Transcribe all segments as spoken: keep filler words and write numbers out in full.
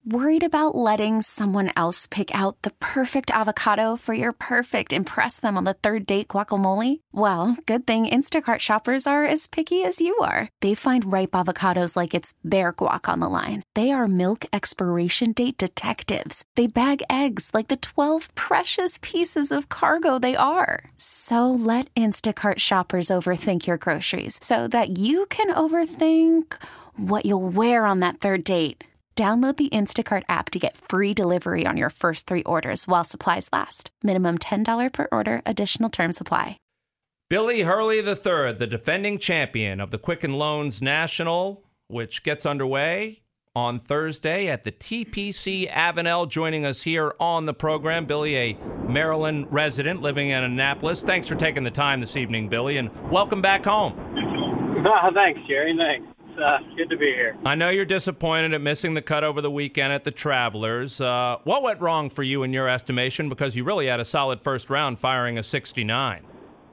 Worried about letting someone else pick out the perfect avocado for your perfect impress them on the third date guacamole? Well, good thing Instacart shoppers are as picky as you are. They find ripe avocados like it's their guac on the line. They are milk expiration date detectives. They bag eggs like the twelve precious pieces of cargo they are. So let Instacart shoppers overthink your groceries so that you can overthink what you'll wear on that third date. Download the Instacart app to get free delivery on your first three orders while supplies last. Minimum ten dollars per order. Additional terms apply. Billy Hurley the third, the defending champion of the Quicken Loans National, which gets underway on Thursday at the T P C Avenel, joining us here on the program. Billy, a Maryland resident living in Annapolis. Thanks for taking the time this evening, Billy, and welcome back home. Oh, thanks, Jerry. Thanks. Uh, good to be here. I know you're disappointed at missing the cut over the weekend at the Travelers. Uh, what went wrong for you in your estimation? Because you really had a solid first round, firing a sixty-nine.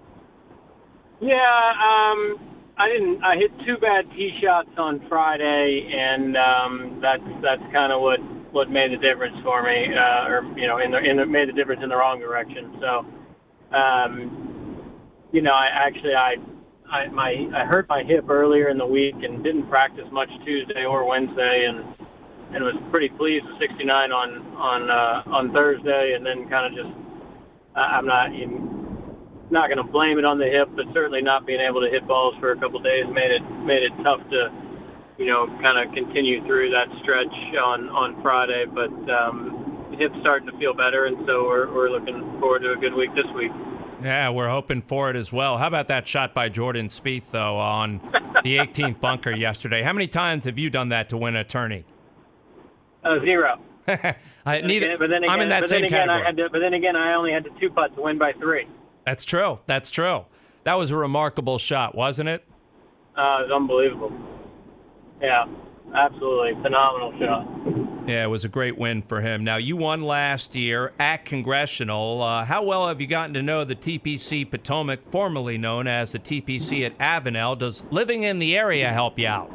Yeah, um, I didn't. I hit two bad tee shots on Friday, and um, that's that's kind of what, what made the difference for me, uh, or you know, in the, in the, made the difference in the wrong direction. So, um, you know, I actually I. I, my I hurt my hip earlier in the week and didn't practice much Tuesday or Wednesday, and and was pretty pleased with sixty-nine on on uh, on Thursday, and then kind of just I'm not even, not going to blame it on the hip, but certainly not being able to hit balls for a couple of days made it made it tough to you know kind of continue through that stretch on on Friday. But um, the hip's starting to feel better, and so we're we're looking forward to a good week this week. Yeah, we're hoping for it as well. How about that shot by Jordan Spieth, though, on the eighteenth bunker yesterday? How many times have you done that to win a tourney? Uh, zero. I, neither, but then again, I'm in that but same then again, category. I had to, but then again, I only had to two putt to win by three. That's true. That's true. That was a remarkable shot, wasn't it? Uh, it was unbelievable. Yeah, absolutely. Phenomenal shot. Yeah, it was a great win for him. Now, you won last year at Congressional. Uh, how well have you gotten to know the T P C Potomac, formerly known as the T P C at Avenel? Does living in the area help you out?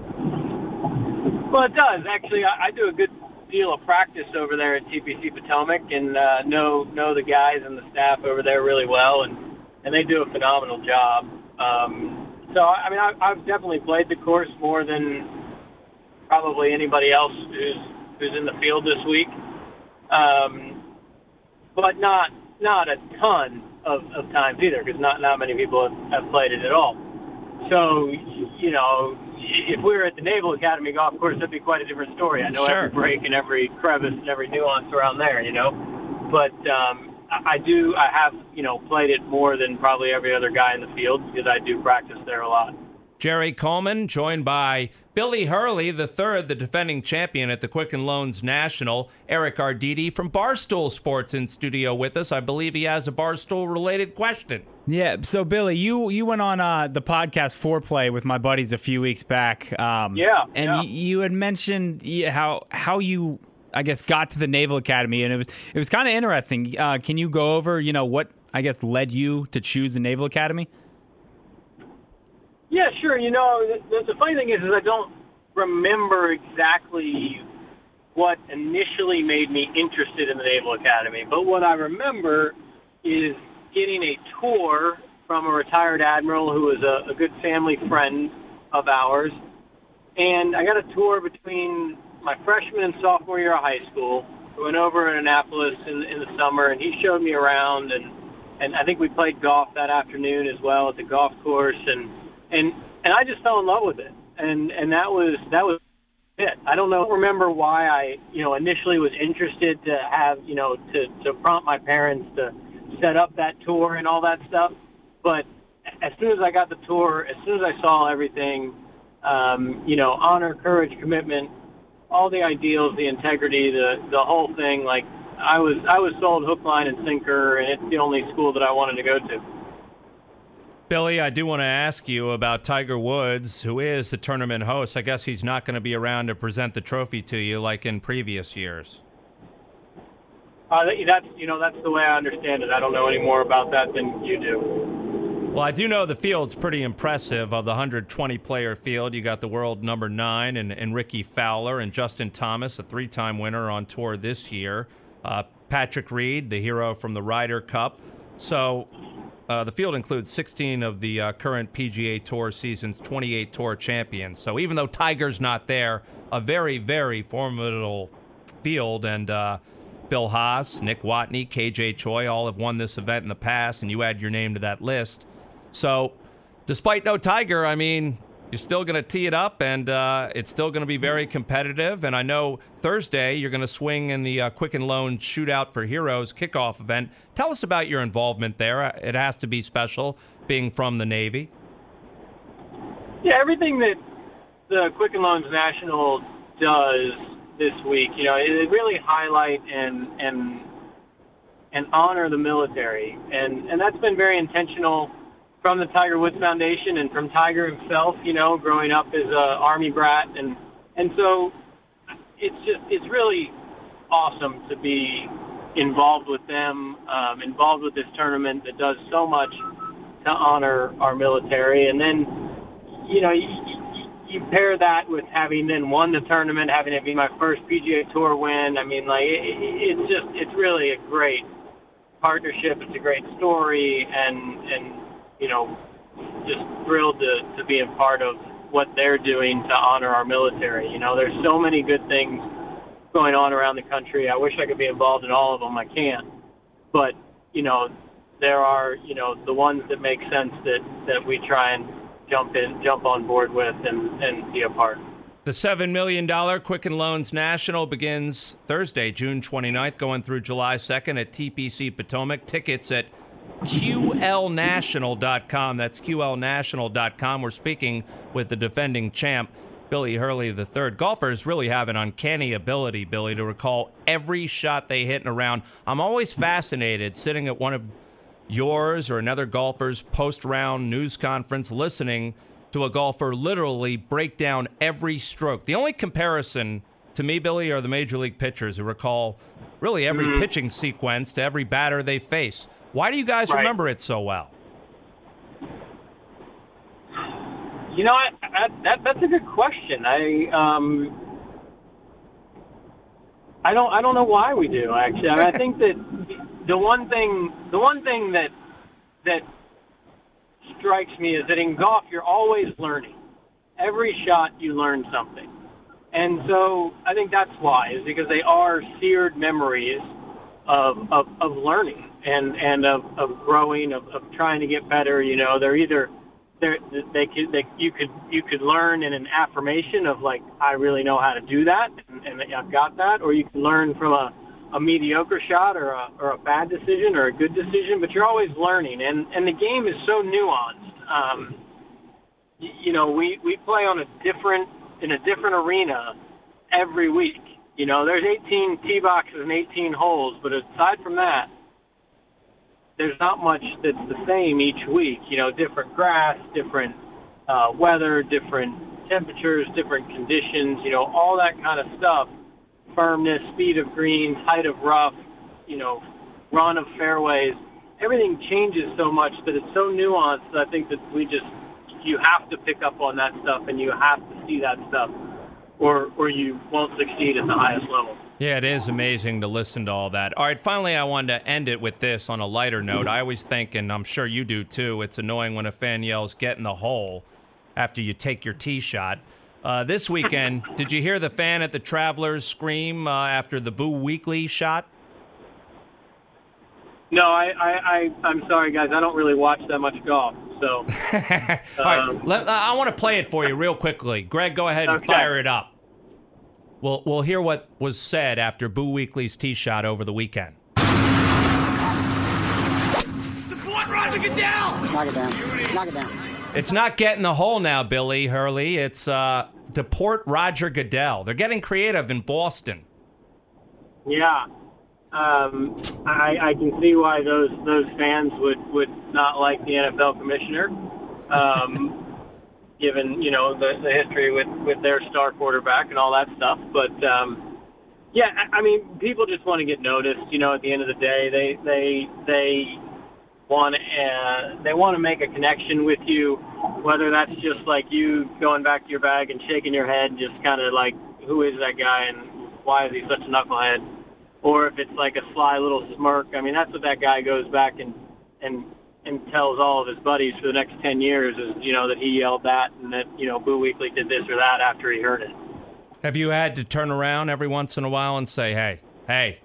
Well, it does. Actually, I, I do a good deal of practice over there at T P C Potomac, and uh, know know the guys and the staff over there really well, and, and they do a phenomenal job. Um, so, I mean, I, I've definitely played the course more than probably anybody else who's who's in the field this week, um, but not not a ton of, of times either, because not, not many people have, have played it at all. So, you know, if we were at the Naval Academy golf course, that'd be quite a different story. I know Sure. every break and every crevice and every nuance around there, you know. But um, I do, I have, you know, played it more than probably every other guy in the field because I do practice there a lot. Jerry Coleman, joined by Billy Hurley the third, the defending champion at the Quicken Loans National. Eric Arditi from Barstool Sports in studio with us. I believe he has a Barstool-related question. Yeah, so Billy, you you went on uh, the podcast Foreplay with my buddies a few weeks back. Um, yeah. And yeah. Y- you had mentioned y- how how you, I guess, got to the Naval Academy, and it was it was kind of interesting. Uh, can you go over, you know, what, I guess, led you to choose the Naval Academy? Yeah, sure. You know, the, the funny thing is, is I don't remember exactly what initially made me interested in the Naval Academy. But what I remember is getting a tour from a retired admiral who was a, a good family friend of ours. And I got a tour between my freshman and sophomore year of high school. We went over in Annapolis in, in the summer, and he showed me around. And, and I think we played golf that afternoon as well at the golf course. And And and I just fell in love with it, and and that was that was it. I don't know, remember why I you know initially was interested to have you know to to prompt my parents to set up that tour and all that stuff. But as soon as I got the tour, as soon as I saw everything, um, you know, honor, courage, commitment, all the ideals, the integrity, the the whole thing, like I was I was sold hook, line, and sinker, and it's the only school that I wanted to go to. Billy, I do want to ask you about Tiger Woods, who is the tournament host. I guess he's not going to be around to present the trophy to you like in previous years. Uh, that's you know that's the way I understand it. I don't know any more about that than you do. Well, I do know the field's pretty impressive. Of the one hundred twenty player field, you got the world number nine and, and Ricky Fowler and Justin Thomas, a three-time winner on tour this year. Uh, Patrick Reed, the hero from the Ryder Cup. So uh, the field includes sixteen of the uh, current P G A Tour season's twenty-eight tour champions. So even though Tiger's not there, a very, very formidable field. And uh, Bill Haas, Nick Watney, K J Choi all have won this event in the past, and you add your name to that list. So despite no Tiger, I mean, you're still going to tee it up, and uh, it's still going to be very competitive. And I know Thursday you're going to swing in the uh, Quicken Loans Shootout for Heroes kickoff event. Tell us about your involvement there. It has to be special, being from the Navy. Yeah, everything that the Quicken Loans National does this week, you know, it really highlight and and and honor the military, and and that's been very intentional from the Tiger Woods Foundation and from Tiger himself, you know, growing up as a Army brat. And, and so it's just, it's really awesome to be involved with them, um, involved with this tournament that does so much to honor our military. And then, you know, you, you pair that with having then won the tournament, having it be my first P G A Tour win. I mean, like, it, it's just, it's really a great partnership. It's a great story. And, and, you know, just thrilled to, to be a part of what they're doing to honor our military. You know, there's so many good things going on around the country. I wish I could be involved in all of them. I can't. But, you know, there are, you know, the ones that make sense that, that we try and jump in, jump on board with and, and be a part. The seven million dollars Quicken Loans National begins Thursday, June twenty-ninth, going through July second at T P C Potomac. Tickets at Q L national dot com. That's Q L national dot com. We're speaking with the defending champ, Billy Hurley the third. Golfers really have an uncanny ability, Billy, to recall every shot they hit in a round. I'm always fascinated sitting at one of yours or another golfer's post-round news conference listening to a golfer literally break down every stroke. The only comparison to me, Billy, are the Major League pitchers who recall really every mm-hmm. pitching sequence to every batter they face. Why do you guys right. remember it so well? You know, I, I, that that's a good question. I um, I don't I don't know why we do. Actually, I, mean, I think that the one thing the one thing that that strikes me is that in golf you're always learning. Every shot you learn something, and so I think that's why is because they are seared memories of of, of learning. And and of, of growing, of, of trying to get better. You know, they're either they're, they could they, you could you could learn in an affirmation of like I really know how to do that and, and I've got that, or you can learn from a, a mediocre shot or a or a bad decision or a good decision. But you're always learning, and, and the game is so nuanced. Um, you, you know, we, we play on a different in a different arena every week. You know, there's eighteen tee boxes and eighteen holes, but aside from that, there's not much that's the same each week. You know, different grass, different uh, weather, different temperatures, different conditions, you know, all that kind of stuff. Firmness, speed of greens, height of rough, you know, run of fairways. Everything changes so much that it's so nuanced that I think that we just, you have to pick up on that stuff and you have to see that stuff or, or you won't succeed at the highest level. Yeah, it is amazing to listen to all that. All right, finally, I wanted to end it with this on a lighter note. I always think, and I'm sure you do too, it's annoying when a fan yells, "Get in the hole," after you take your tee shot. Uh, this weekend, did you hear the fan at the Travelers scream uh, after the Boo Weekley shot? No, I, I, I, I'm sorry, guys. I don't really watch that much golf, so. All right, um, let, I want to play it for you real quickly. Greg, go ahead and okay. fire it up. We'll, we'll hear what was said after Boo Weekley's tee shot over the weekend. Support Roger Goodell! Knock it down. Knock it down. It's not getting the hole now, Billy Hurley. It's uh, deport Roger Goodell. They're getting creative in Boston. Yeah. Um, I, I can see why those those fans would, would not like the N F L commissioner. Um given, you know, the, the history with, with their star quarterback and all that stuff. But, um, yeah, I, I mean, people just want to get noticed, you know, at the end of the day. They they they want uh, they want to make a connection with you, whether that's just like you going back to your bag and shaking your head, just kind of like, who is that guy and why is he such a knucklehead? Or if it's like a sly little smirk. I mean, that's what that guy goes back and and and tells all of his buddies for the next ten years is, you know, that he yelled that and that, you know, Boo Weekley did this or that after he heard it. Have you had to turn around every once in a while and say, hey, hey?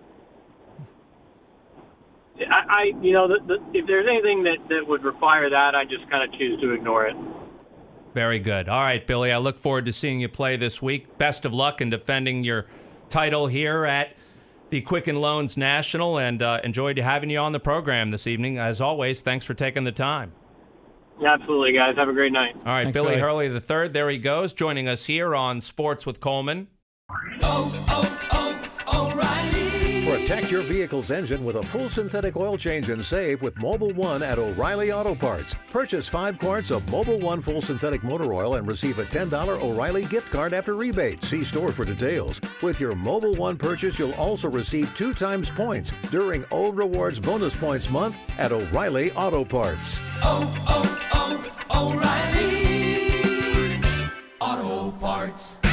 I, I you know, the, the, if there's anything that, that would require that, I just kind of choose to ignore it. Very good. All right, Billy, I look forward to seeing you play this week. Best of luck in defending your title here at the Quicken Loans National, and uh, enjoyed having you on the program this evening. As always, thanks for taking the time. Absolutely, guys. Have a great night. All right, Thanks, Billy, Billy Hurley the third, there he goes, joining us here on Sports with Coleman. Oh, oh, oh, O'Reilly. Protect your vehicle's engine with a full synthetic oil change and save with Mobil one at O'Reilly Auto Parts. Purchase five quarts of Mobil one full synthetic motor oil and receive a ten dollars O'Reilly gift card after rebate. See store for details. With your Mobil one purchase, you'll also receive two times points during O Rewards Bonus Points Month at O'Reilly Auto Parts. Oh, oh, oh, O'Reilly Auto Parts.